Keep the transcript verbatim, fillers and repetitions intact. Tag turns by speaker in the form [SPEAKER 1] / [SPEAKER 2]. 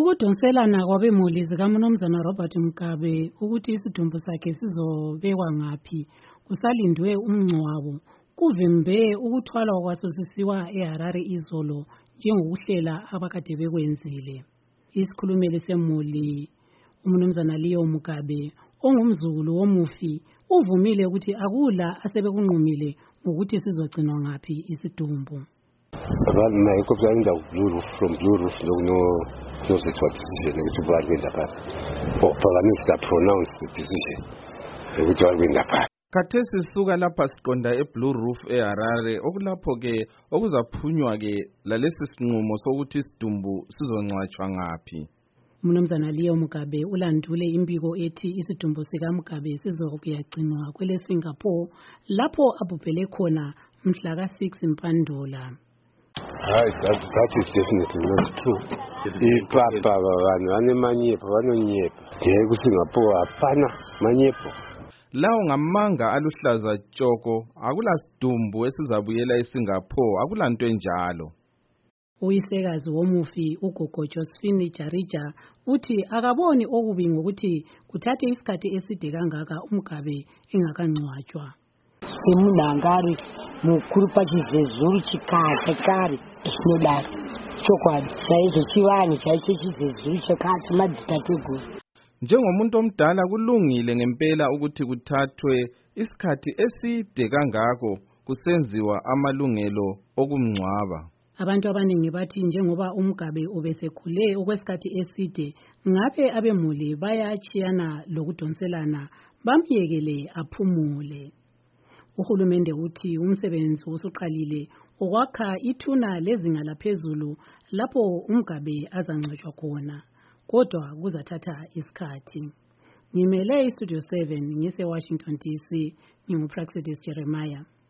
[SPEAKER 1] Ukudonselana kwabemuli zikaMnumzana Robert Mugabe ukuthi isidumbu sakhe sizobekwa ngaphi kusalindwe umngcwabo kuvimbe ukuthwalwa kwaso sisiwa eHarare izolo njengokuhlela abakade bekwenzile. Isikhulumeli semuli uMnumzana Leo Mugabe ongumzukulu womufi uvumile ukuthi akula asebekunqumile ukuthi sizogcinwa ngaphi isidumbu.
[SPEAKER 2] Abana ikopya indawo Blue Roof from Blue Roof no no close to decision ukuthi barwenda pha. Oh, parliament pronounce the decision ukuthi barwenda pha.
[SPEAKER 3] Khathesi sisuka lapha siqonda eBlue Roof eHarare okulapho ke okuzaphunywa ke lalesi sinqumo sokuthi isidumbu sizongcwatshwa ngaphi.
[SPEAKER 1] Mnumzana Leo Mugabe ulandule imbiko ethi isidumbu sika Mugabe sizokuyagcinwa kwele Singapore lapho abubhele khona mhla ka six Mpandula.
[SPEAKER 2] Hayi, that, that is definitely not true. Ipapa vanhu vane manyepo vanonyepa. Ye kuSingapore apana manyepo.
[SPEAKER 3] Lawo ngamanga aluhlaza tshoko akula sidumbu esizabuyela eSingapore akulanto enjalo.
[SPEAKER 1] Uyisekazi womufi uGogo Josephine Jarija uthi akaboni okubi ngokuthi kuthathe isikhathi eside kangaka uMugabe engakangcwatshwa.
[SPEAKER 4] Semunangari mukuru pachizezuru chikata kare chinodaro chokwadi chaizo chivanhu chaicho chizezuru chakati madzitateguru.
[SPEAKER 3] Njengomuntu omdala kulungile ngempela ukuthi kuthathwe isikhathi eside kangako kusenziwa amalungelo okumngcwaba.
[SPEAKER 1] Abantu abaningi bathi njengoba uMugabe obesekhule okwesikhathi eside ngabe abemuli bayachiyana lokudonselana bamyekele aphumule. Uhulumende uthi umsebenzi usuqalile okwakha ithuna lezinga laphezulu lapho uMugabe azangcwatshwa khona kodwa kuzathatha isikhathi. Ngimele iStudio seven ngise Washington D C, nginguPraxidis Jeremiah.